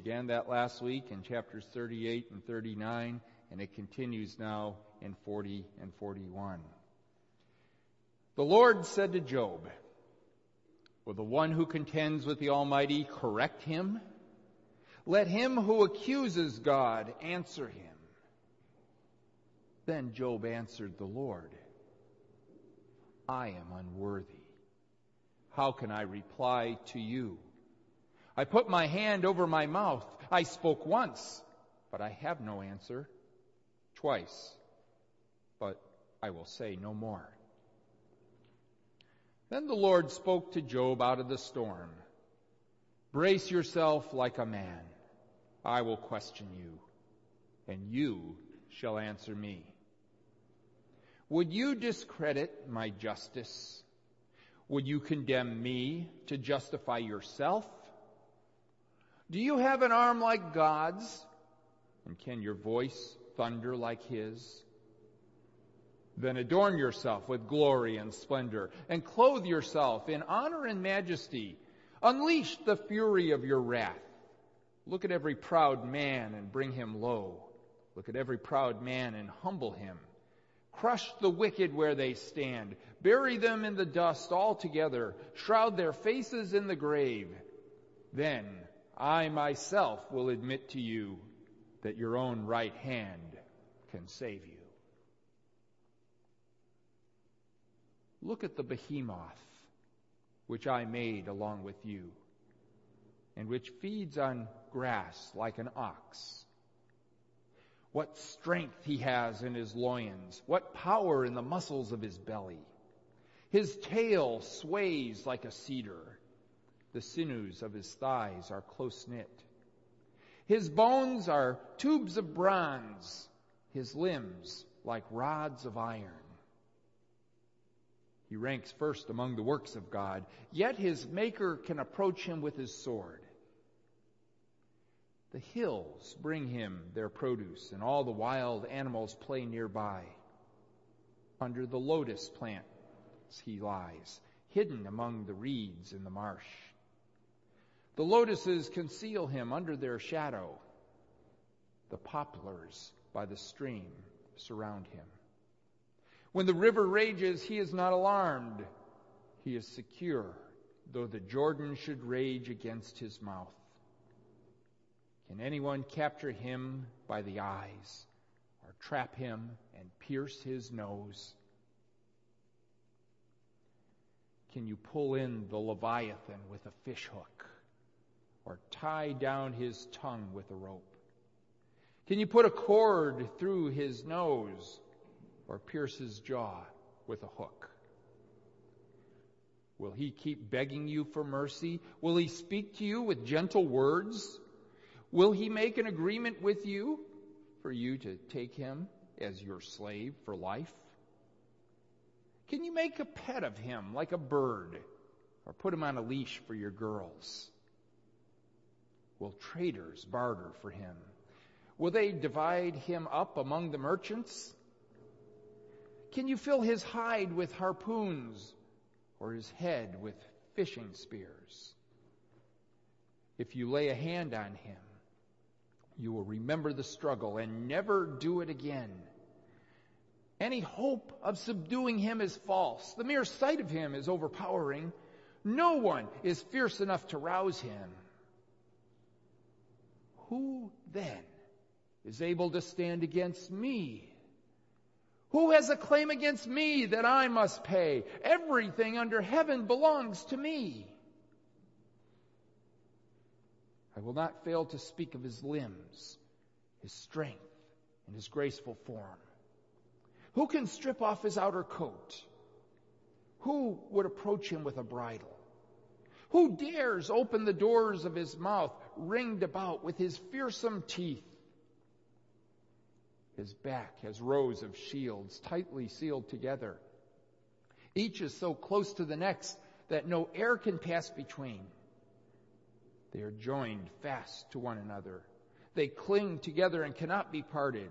began that last week in chapters 38 and 39, and it continues now in 40 and 41. The Lord said to Job, "Will the one who contends with the Almighty correct him? Let him who accuses God answer him." Then Job answered the Lord, "I am unworthy. How can I reply to you? I put my hand over my mouth. I spoke once, but I have no answer. Twice, but I will say no more." Then the Lord spoke to Job out of the storm. "Brace yourself like a man. I will question you, and you shall answer me. Would you discredit my justice? Would you condemn me to justify yourself? Do you have an arm like God's? And can your voice thunder like His? Then adorn yourself with glory and splendor, and clothe yourself in honor and majesty. Unleash the fury of your wrath. Look at every proud man and bring him low. Look at every proud man and humble him. Crush the wicked where they stand. Bury them in the dust altogether. Shroud their faces in the grave. Then I myself will admit to you that your own right hand can save you. Look at the behemoth, which I made along with you, and which feeds on grass like an ox. What strength he has in his loins, what power in the muscles of his belly. His tail sways like a cedar. The sinews of his thighs are close-knit. His bones are tubes of bronze, his limbs like rods of iron. He ranks first among the works of God, yet his Maker can approach him with his sword. The hills bring him their produce, and all the wild animals play nearby. Under the lotus plants he lies, hidden among the reeds in the marsh. The lotuses conceal him under their shadow. The poplars by the stream surround him. When the river rages, he is not alarmed. He is secure, though the Jordan should rage against his mouth. Can anyone capture him by the eyes, or trap him and pierce his nose? Can you pull in the Leviathan with a fishhook, or tie down his tongue with a rope? Can you put a cord through his nose, or pierce his jaw with a hook? Will he keep begging you for mercy? Will he speak to you with gentle words? Will he make an agreement with you for you to take him as your slave for life? Can you make a pet of him like a bird, or put him on a leash for your girls? Will traders barter for him? Will they divide him up among the merchants? Can you fill his hide with harpoons, or his head with fishing spears? If you lay a hand on him, you will remember the struggle and never do it again. Any hope of subduing him is false. The mere sight of him is overpowering. No one is fierce enough to rouse him. Who then is able to stand against me? Who has a claim against me that I must pay? Everything under heaven belongs to me. I will not fail to speak of his limbs, his strength, and his graceful form. Who can strip off his outer coat? Who would approach him with a bridle? Who dares open the doors of his mouth, ringed about with his fearsome teeth? His back has rows of shields tightly sealed together. Each is so close to the next that no air can pass between. They are joined fast to one another. They cling together and cannot be parted.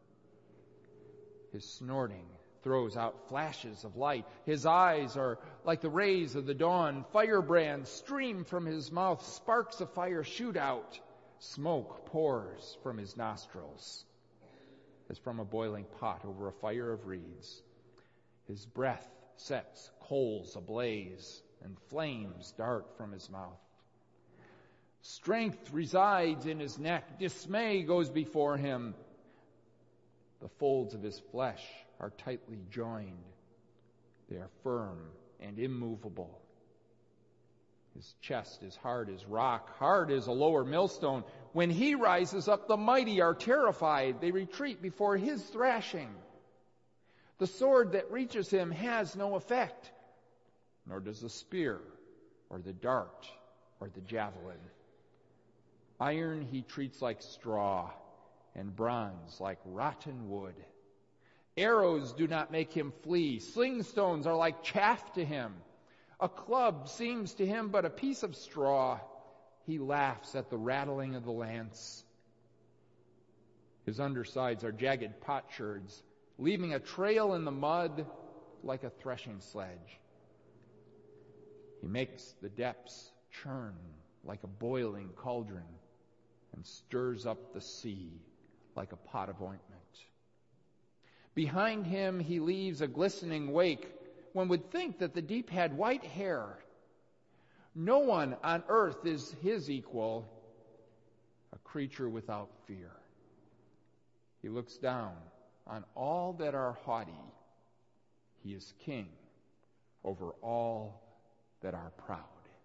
His snorting throws out flashes of light. His eyes are like the rays of the dawn. Firebrands stream from his mouth. Sparks of fire shoot out. Smoke pours from his nostrils as from a boiling pot over a fire of reeds. His breath sets coals ablaze, and flames dart from his mouth. Strength resides in his neck. Dismay goes before him. The folds of his flesh are tightly joined. They are firm and immovable. His chest is hard as rock, hard as a lower millstone. When he rises up, the mighty are terrified. They retreat before his thrashing. The sword that reaches him has no effect, nor does the spear or the dart or the javelin. Iron he treats like straw, and bronze like rotten wood. Arrows do not make him flee. Sling stones are like chaff to him. A club seems to him but a piece of straw. He laughs at the rattling of the lance. His undersides are jagged potsherds, leaving a trail in the mud like a threshing sledge. He makes the depths churn like a boiling cauldron and stirs up the sea like a pot of ointment. Behind him he leaves a glistening wake. One would think that the deep had white hair. No one on earth is his equal, a creature without fear. He looks down on all that are haughty. He is king over all that are proud.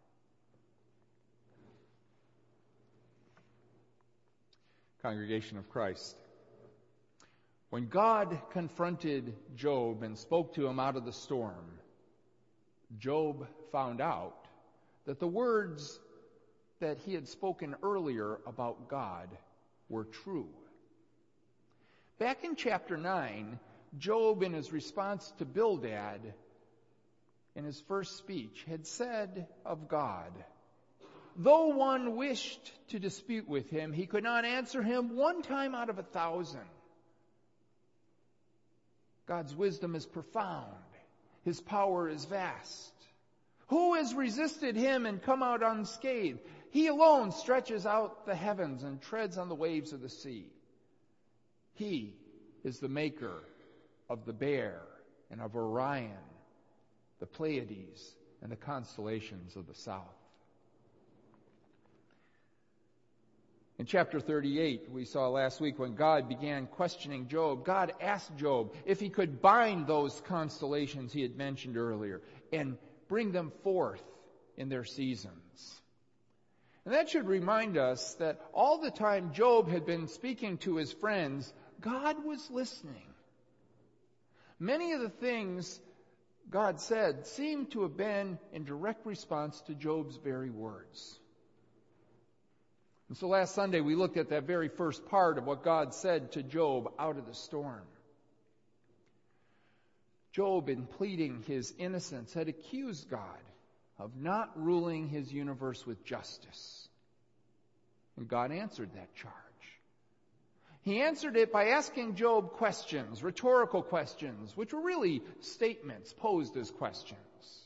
Congregation of Christ, when God confronted Job and spoke to him out of the storm, Job found out that the words that he had spoken earlier about God were true. Back in chapter 9, Job, in his response to Bildad, in his first speech, had said of God, though one wished to dispute with him, he could not answer him one time out of 1,000. God's wisdom is profound. His power is vast. Who has resisted him and come out unscathed? He alone stretches out the heavens and treads on the waves of the sea. He is the maker of the Bear and of Orion, the Pleiades, and the constellations of the south. In chapter 38, we saw last week when God began questioning Job, God asked Job if he could bind those constellations he had mentioned earlier and bring them forth in their seasons. And that should remind us that all the time Job had been speaking to his friends, God was listening. Many of the things God said seemed to have been in direct response to Job's very words. And so last Sunday we looked at that very first part of what God said to Job out of the storm. Job, in pleading his innocence, had accused God of not ruling his universe with justice. And God answered that charge. He answered it by asking Job questions, rhetorical questions, which were really statements posed as questions.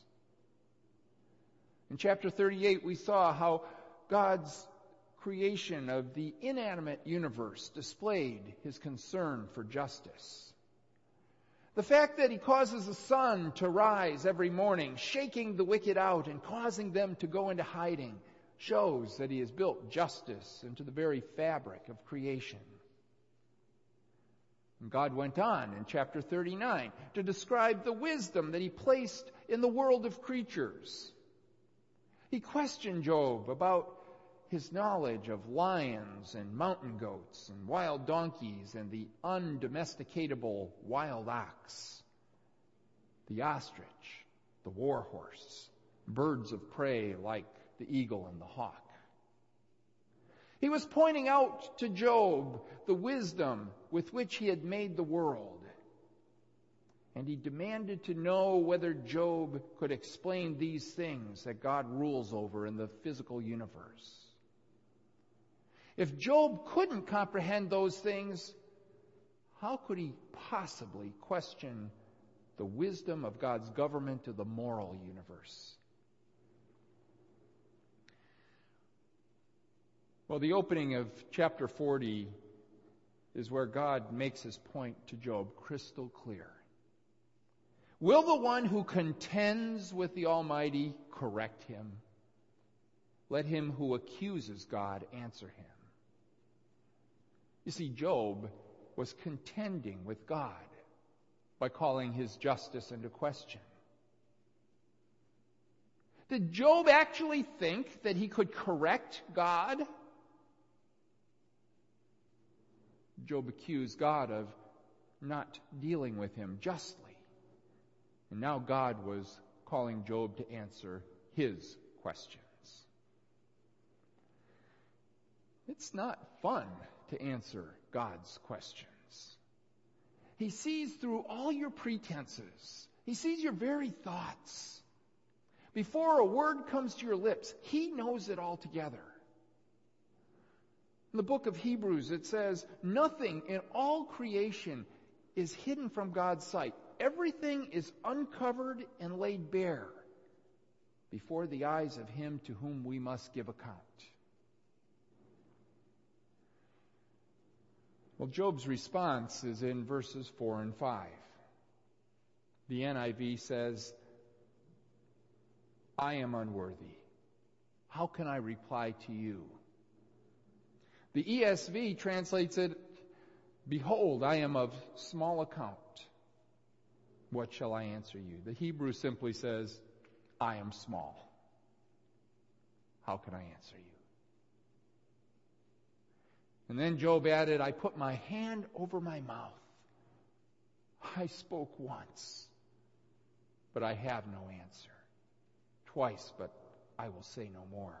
In chapter 38, we saw how God's creation of the inanimate universe displayed his concern for justice. The fact that he causes the sun to rise every morning, shaking the wicked out and causing them to go into hiding, shows that he has built justice into the very fabric of creation. And God went on in chapter 39 to describe the wisdom that he placed in the world of creatures. He questioned Job about his knowledge of lions and mountain goats and wild donkeys and the undomesticatable wild ox, the ostrich, the war horse, birds of prey like the eagle and the hawk. He was pointing out to Job the wisdom with which he had made the world. And he demanded to know whether Job could explain these things that God rules over in the physical universe. If Job couldn't comprehend those things, how could he possibly question the wisdom of God's government of the moral universe? Well, the opening of chapter 40 is where God makes his point to Job crystal clear. Will the one who contends with the Almighty correct him? Let him who accuses God answer him. You see, Job was contending with God by calling his justice into question. Did Job actually think that he could correct God? Job accused God of not dealing with him justly. And now God was calling Job to answer his questions. It's not fun to answer God's questions. He sees through all your pretenses. He sees your very thoughts. Before a word comes to your lips, he knows it all together. In the book of Hebrews, it says, nothing in all creation is hidden from God's sight. Everything is uncovered and laid bare before the eyes of him to whom we must give account. Well, Job's response is in verses 4 and 5. The NIV says, I am unworthy. How can I reply to you? The ESV translates it, behold, I am of small account. What shall I answer you? The Hebrew simply says, I am small. How can I answer you? And then Job added, I put my hand over my mouth. I spoke once, but I have no answer. Twice, but I will say no more.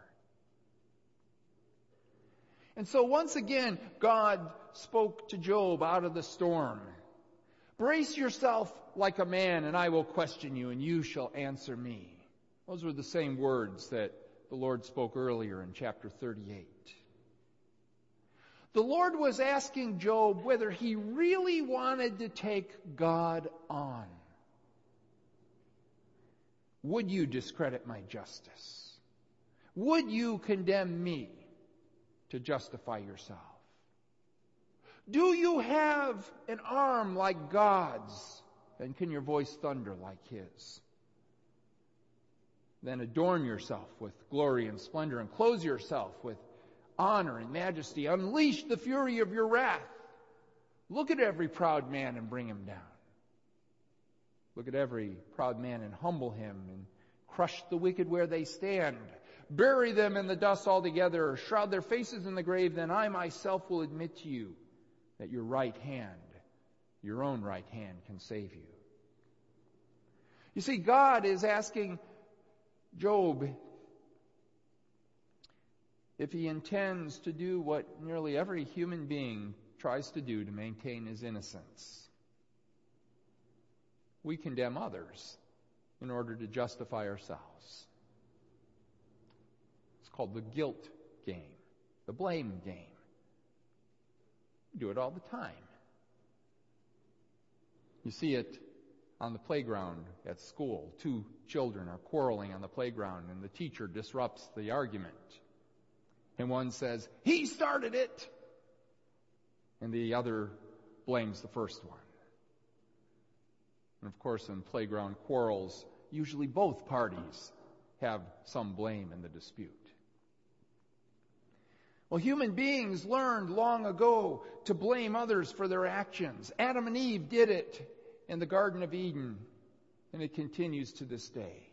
And so once again, God spoke to Job out of the storm. Brace yourself like a man, and I will question you, and you shall answer me. Those were the same words that the Lord spoke earlier in chapter 38. The Lord was asking Job whether he really wanted to take God on. Would you discredit my justice? Would you condemn me to justify yourself? Do you have an arm like God's? And can your voice thunder like his? Then adorn yourself with glory and splendor and clothe yourself with honor and majesty. Unleash the fury of your wrath. Look at every proud man and bring him down. Look at every proud man and humble him and crush the wicked where they stand. Bury them in the dust altogether. Shroud their faces in the grave. Then I myself will admit to you that your right hand, your own right hand, can save you. You see, God is asking Job if he intends to do what nearly every human being tries to do to maintain his innocence. We condemn others in order to justify ourselves. It's called the guilt game, the blame game. We do it all the time. You see it on the playground at school. Two children are quarreling on the playground, and the teacher disrupts the argument. And one says, he started it. And the other blames the first one. And of course, in playground quarrels, usually both parties have some blame in the dispute. Well, human beings learned long ago to blame others for their actions. Adam and Eve did it in the Garden of Eden, and it continues to this day.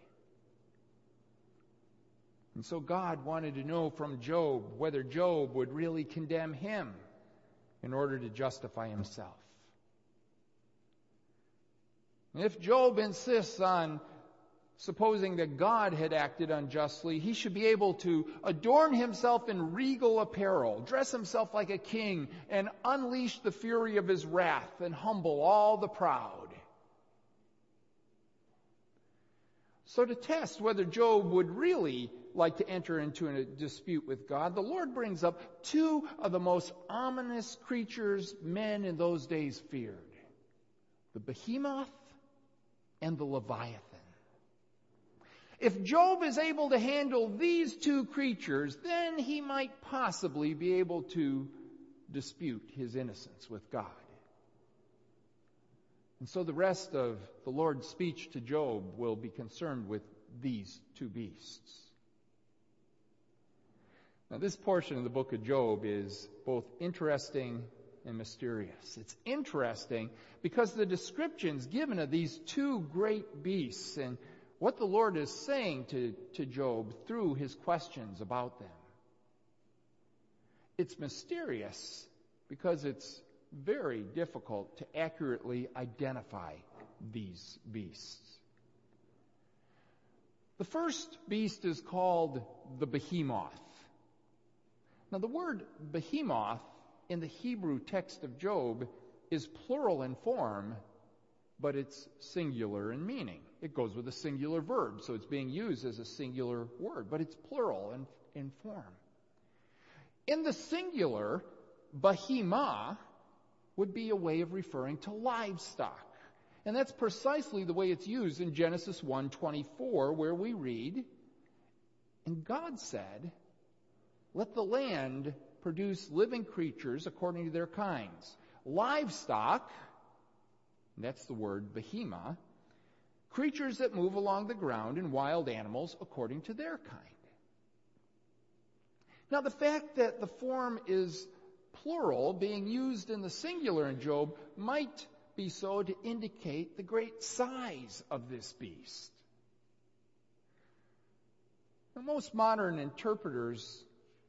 And so God wanted to know from Job whether Job would really condemn him in order to justify himself. And if Job insists on supposing that God had acted unjustly, he should be able to adorn himself in regal apparel, dress himself like a king, and unleash the fury of his wrath and humble all the proud. So to test whether Job would really like to enter into a dispute with God, the Lord brings up two of the most ominous creatures men in those days feared: the behemoth and the Leviathan. If Job is able to handle these two creatures, then he might possibly be able to dispute his innocence with God. And so the rest of the Lord's speech to Job will be concerned with these two beasts. Now, this portion of the book of Job is both interesting and mysterious. It's interesting because the descriptions given of these two great beasts and what the Lord is saying to Job through his questions about them. It's mysterious because it's very difficult to accurately identify these beasts. The first beast is called the behemoth. Now, the word behemoth in the Hebrew text of Job is plural in form, but it's singular in meaning. It goes with a singular verb, so it's being used as a singular word, but it's plural in form. In the singular, behemah would be a way of referring to livestock. And that's precisely the way it's used in Genesis 1:24, where we read, "And God said, let the land produce living creatures according to their kinds. Livestock," and that's the word behemah, "creatures that move along the ground, and wild animals according to their kind." Now, the fact that the form is plural, being used in the singular in Job, might be so to indicate the great size of this beast. Now, most modern interpreters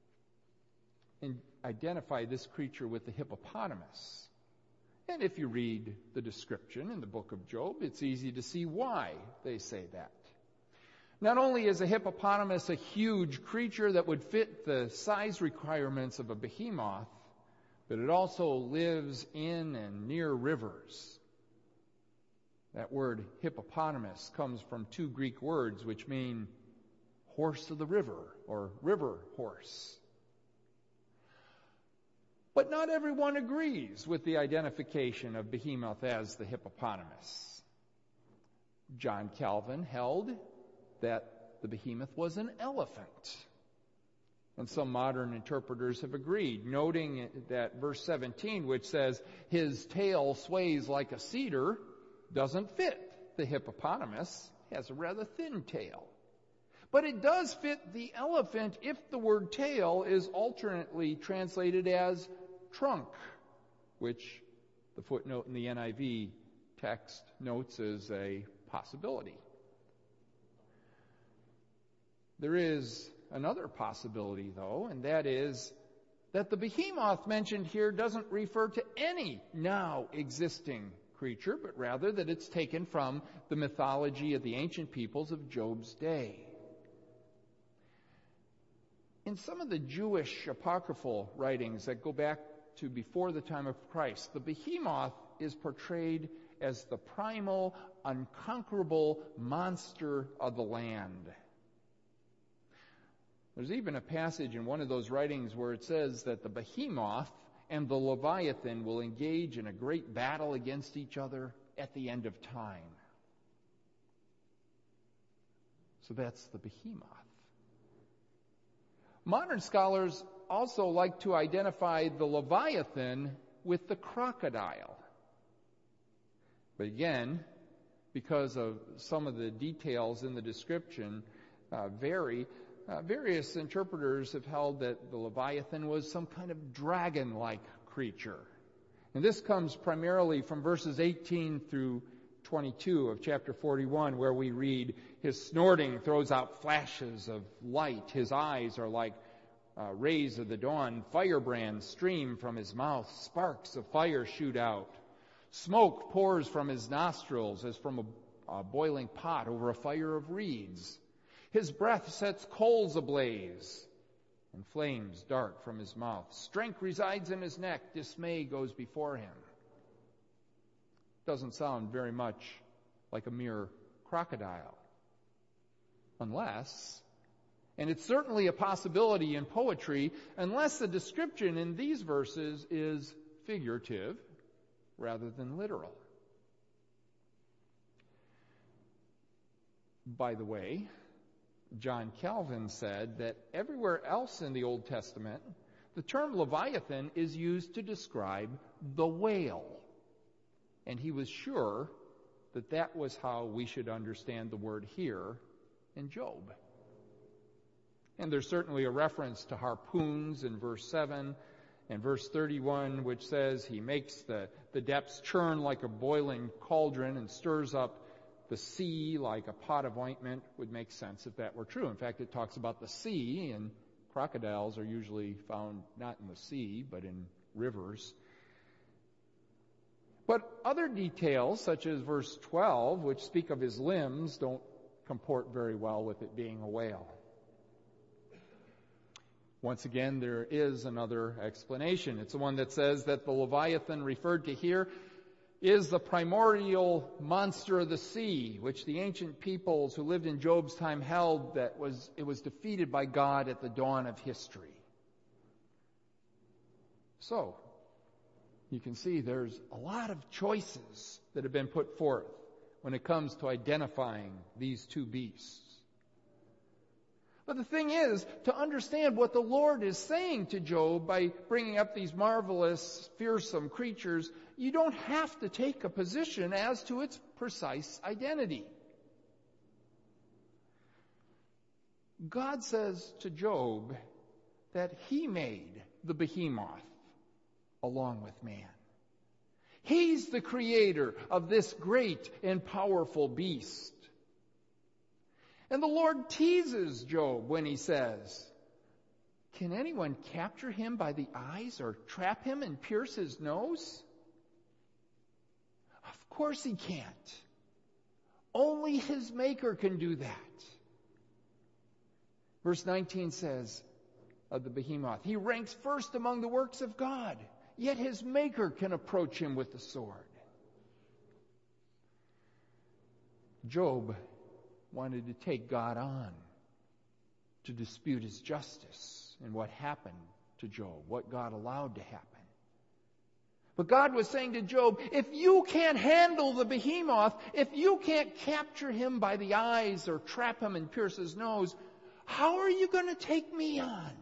identify this creature with the hippopotamus. And if you read the description in the book of Job, it's easy to see why they say that. Not only is a hippopotamus a huge creature that would fit the size requirements of a behemoth, but it also lives in and near rivers. That word hippopotamus comes from two Greek words which mean horse of the river or river horse. But not everyone agrees with the identification of behemoth as the hippopotamus. John Calvin held that the behemoth was an elephant. And some modern interpreters have agreed, noting that verse 17, which says, "His tail sways like a cedar," doesn't fit the hippopotamus. It has a rather thin tail. But it does fit the elephant if the word tail is alternately translated as trunk, which the footnote in the NIV text notes as a possibility. There is another possibility, though, and that is that the behemoth mentioned here doesn't refer to any now existing creature, but rather that it's taken from the mythology of the ancient peoples of Job's day. In some of the Jewish apocryphal writings that go back to before the time of Christ, the behemoth is portrayed as the primal, unconquerable monster of the land. There's even a passage in one of those writings where it says that the behemoth and the Leviathan will engage in a great battle against each other at the end of time. So that's the behemoth. Modern scholars also like to identify the Leviathan with the crocodile. But again, because of some of the details in the description various interpreters have held that the Leviathan was some kind of dragon-like creature. And this comes primarily from verses 18 through 22 of chapter 41, where we read, "His snorting throws out flashes of light. His eyes are like rays of the dawn. Firebrands stream from his mouth. Sparks of fire shoot out. Smoke pours from his nostrils as from a boiling pot over a fire of reeds. His breath sets coals ablaze, and flames dart from his mouth. Strength resides in his neck. Dismay goes before him." Doesn't sound very much like a mere crocodile. Unless, and it's certainly a possibility in poetry, unless the description in these verses is figurative rather than literal. By the way, John Calvin said that everywhere else in the Old Testament, the term Leviathan is used to describe the whale. And he was sure that that was how we should understand the word here in Job. And there's certainly a reference to harpoons in verse 7 and verse 31, which says he makes the depths churn like a boiling cauldron and stirs up the sea like a pot of ointment. Would make sense if that were true. In fact, it talks about the sea, and crocodiles are usually found not in the sea, but in rivers. But other details, such as verse 12, which speak of his limbs, don't comport very well with it being a whale. Once again, there is another explanation. It's the one that says that the Leviathan referred to here is the primordial monster of the sea, which the ancient peoples who lived in Job's time held that it was defeated by God at the dawn of history. So, you can see there's a lot of choices that have been put forth when it comes to identifying these two beasts. But the thing is, to understand what the Lord is saying to Job by bringing up these marvelous, fearsome creatures, you don't have to take a position as to its precise identity. God says to Job that he made the behemoth along with man. He's the creator of this great and powerful beast. And the Lord teases Job when he says, "Can anyone capture him by the eyes or trap him and pierce his nose?" Of course he can't. Only his Maker can do that. Verse 19 says of the behemoth, he ranks first among the works of God, yet his Maker can approach him with the sword. Job wanted to take God on to dispute his justice and what happened to Job, what God allowed to happen. But God was saying to Job, if you can't handle the behemoth, if you can't capture him by the eyes or trap him and pierce his nose, how are you going to take me on?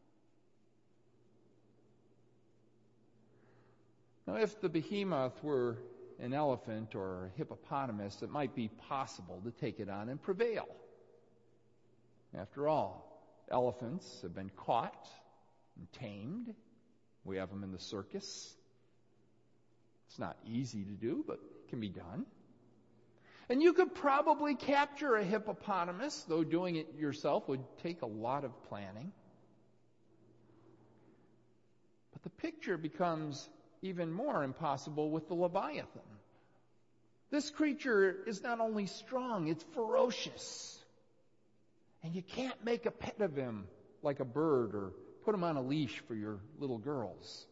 Now, if the behemoth were an elephant or a hippopotamus, it might be possible to take it on and prevail. After all, elephants have been caught and tamed. We have them in the circus. It's not easy to do, but it can be done. And you could probably capture a hippopotamus, though doing it yourself would take a lot of planning. But the picture becomes even more impossible with the Leviathan. This creature is not only strong, it's ferocious. And you can't make a pet of him like a bird or put him on a leash for your little girls.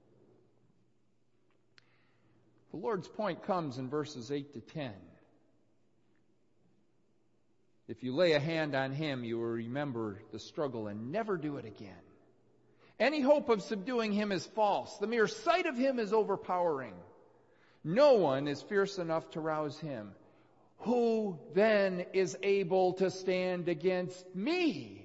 The Lord's point comes in verses 8 to 10. If you lay a hand on him, you will remember the struggle and never do it again. Any hope of subduing him is false. The mere sight of him is overpowering. No one is fierce enough to rouse him. Who then is able to stand against me?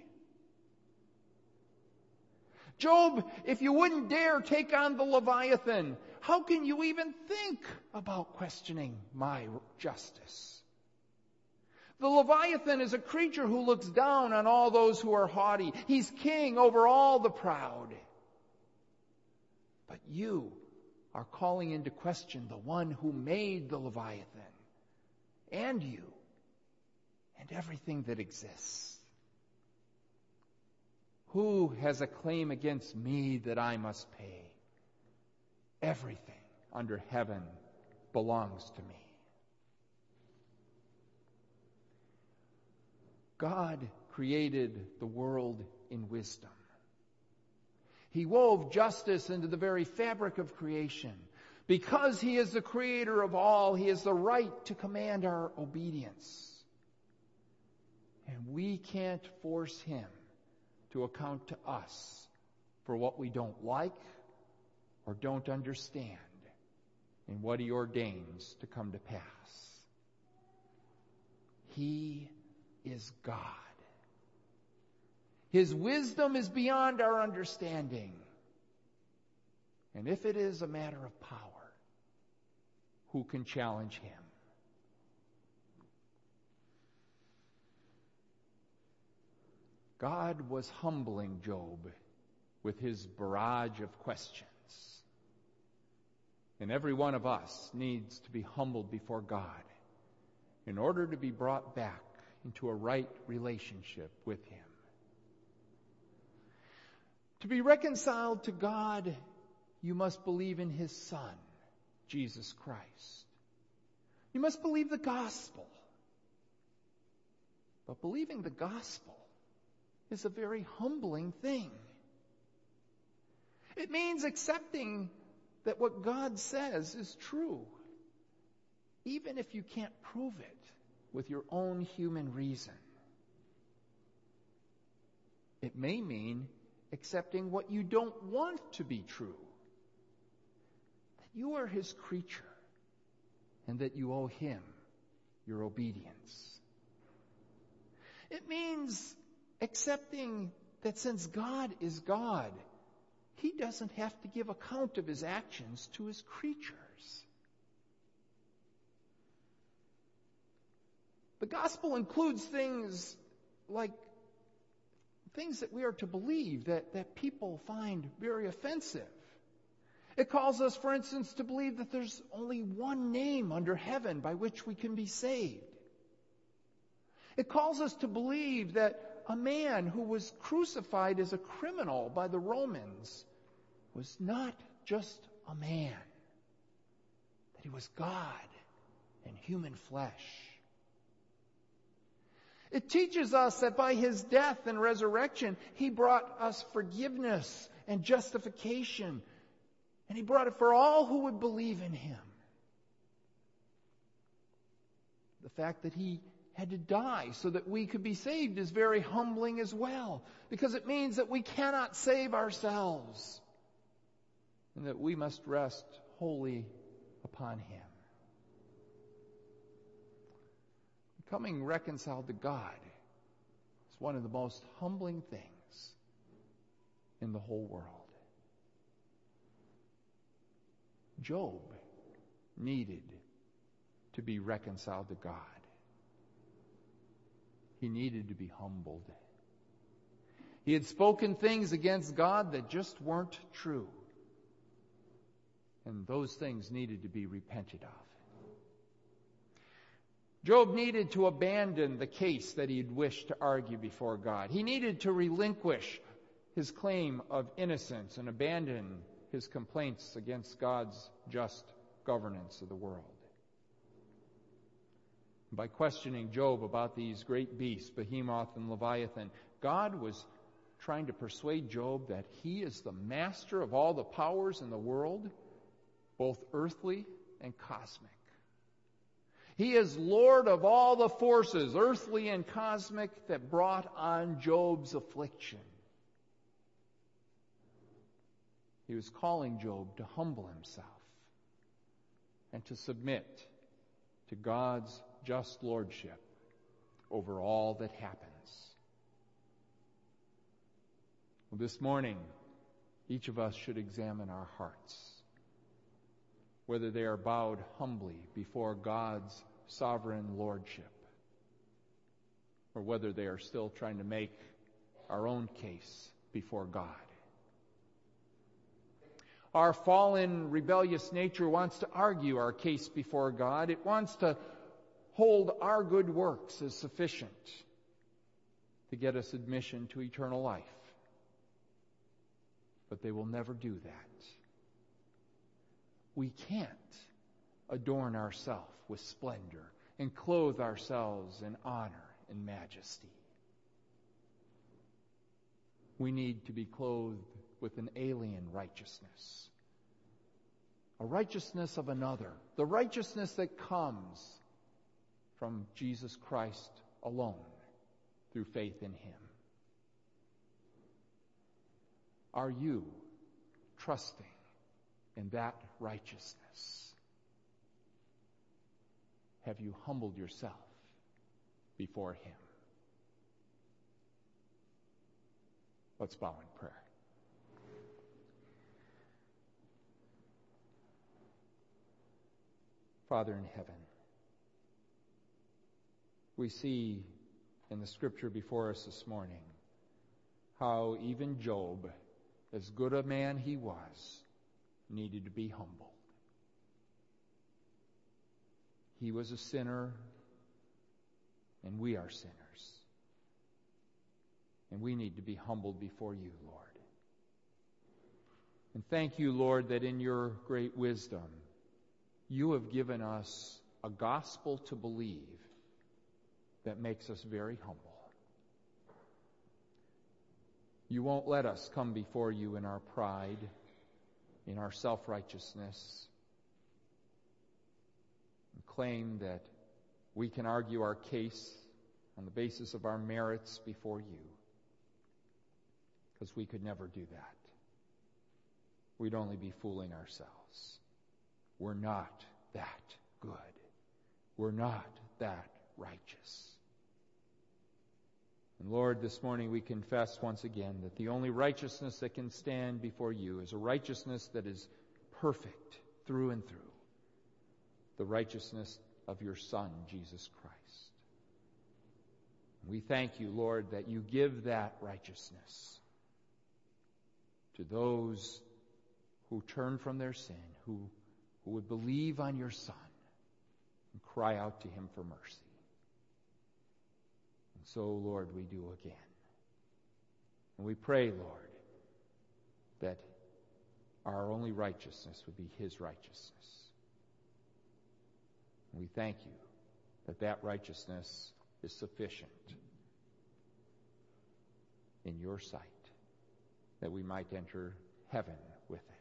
Job, if you wouldn't dare take on the Leviathan, how can you even think about questioning my justice? The Leviathan is a creature who looks down on all those who are haughty. He's king over all the proud. But you are calling into question the one who made the Leviathan, and you, and everything that exists. Who has a claim against me that I must pay? Everything under heaven belongs to me. God created the world in wisdom. He wove justice into the very fabric of creation. Because he is the creator of all, he has the right to command our obedience. And we can't force him to account to us for what we don't like or don't understand in what he ordains to come to pass. He is God. His wisdom is beyond our understanding. And if it is a matter of power, who can challenge him? God was humbling Job with his barrage of questions. And every one of us needs to be humbled before God in order to be brought back into a right relationship with him. To be reconciled to God, you must believe in his Son, Jesus Christ. You must believe the gospel. But believing the gospel is a very humbling thing. It means accepting that what God says is true, even if you can't prove it with your own human reason. It may mean accepting what you don't want to be true, that you are his creature and that you owe him your obedience. It means accepting that since God is God, he doesn't have to give account of his actions to his creatures. The gospel includes things like things that we are to believe that people find very offensive. It calls us, for instance, to believe that there's only one name under heaven by which we can be saved. It calls us to believe that a man who was crucified as a criminal by the Romans was not just a man, that he was God in human flesh. It teaches us that by his death and resurrection, he brought us forgiveness and justification, and he brought it for all who would believe in him. The fact that he had to die so that we could be saved is very humbling as well, because it means that we cannot save ourselves and that we must rest wholly upon him. Becoming reconciled to God is one of the most humbling things in the whole world. Job needed to be reconciled to God. He needed to be humbled. He had spoken things against God that just weren't true. And those things needed to be repented of. Job needed to abandon the case that he had wished to argue before God. He needed to relinquish his claim of innocence and abandon his complaints against God's just governance of the world. By questioning Job about these great beasts, Behemoth and Leviathan, God was trying to persuade Job that he is the master of all the powers in the world, both earthly and cosmic. He is Lord of all the forces, earthly and cosmic, that brought on Job's affliction. He was calling Job to humble himself and to submit to God's just lordship over all that happens. Well, this morning, each of us should examine our hearts, whether they are bowed humbly before God's sovereign lordship, or whether they are still trying to make our own case before God. Our fallen, rebellious nature wants to argue our case before God. It wants to hold our good works as sufficient to get us admission to eternal life. But they will never do that. We can't adorn ourselves with splendor and clothe ourselves in honor and majesty. We need to be clothed with an alien righteousness, a righteousness of another, the righteousness that comes from Jesus Christ alone through faith in him. Are you trusting in that righteousness? Have you humbled yourself before him? Let's bow in prayer. Father in heaven, we see in the scripture before us this morning how even Job, as good a man he was, needed to be humbled. He was a sinner, and we are sinners. And we need to be humbled before you, Lord. And thank you, Lord, that in your great wisdom, you have given us a gospel to believe that makes us very humble. You won't let us come before you in our pride, in our self-righteousness, and claim that we can argue our case on the basis of our merits before you, because we could never do that. We'd only be fooling ourselves. We're not that good. We're not that righteous. And Lord, this morning we confess once again that the only righteousness that can stand before you is a righteousness that is perfect through and through. The righteousness of your Son, Jesus Christ. We thank you, Lord, that you give that righteousness to those who turn from their sin, who would believe on your Son and cry out to him for mercy. And so, Lord, we do again. And we pray, Lord, that our only righteousness would be his righteousness. And we thank you that that righteousness is sufficient in your sight, that we might enter heaven with it.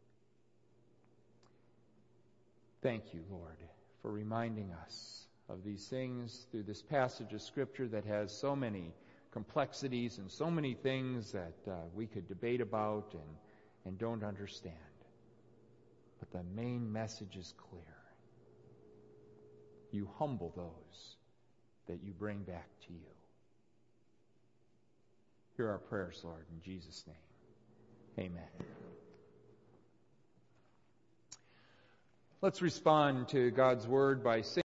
Thank you, Lord, for reminding us of these things through this passage of Scripture that has so many complexities and so many things that we could debate about and don't understand. But the main message is clear. You humble those that you bring back to you. Hear our prayers, Lord, in Jesus' name. Amen. Let's respond to God's word by singing.